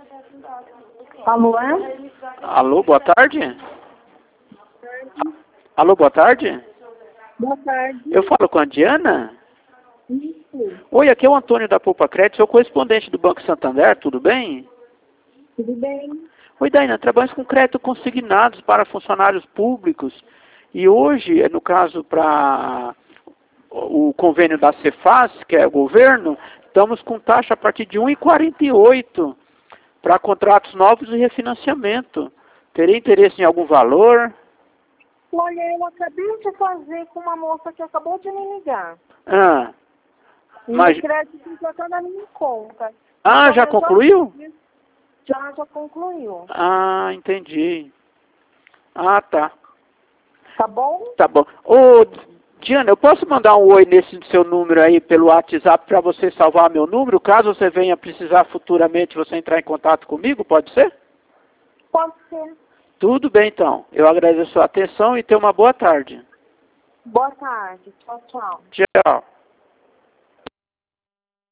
Alô, é? Alô, boa tarde? Alô, boa tarde? Boa tarde. Eu falo com a Diana? Isso. Oi, aqui é o Antônio da Poupa Crédito, sou correspondente do Banco Santander, tudo bem? Tudo bem? Oi, Daina, trabalhamos com crédito consignados para funcionários públicos e hoje, no caso, para o convênio da Cefaz, que é o governo, estamos com taxa a partir de 1,48 para contratos novos e refinanciamento. Teria interesse em algum valor? Olha, eu acabei de fazer com uma moça que acabou de me ligar. Ah, mas... Meu crédito já está na minha conta. Ah, Então, já eu concluiu? Já concluiu. Ah, entendi. Ah, tá. Tá bom? Tá bom. Ô, Diana, eu posso mandar um oi nesse seu número aí pelo WhatsApp para você salvar meu número? Caso você venha precisar futuramente você entrar em contato comigo, pode ser? Pode ser. Tudo bem, então. Eu agradeço a sua atenção e tenha uma boa tarde. Boa tarde. Tchau, tchau. Tchau.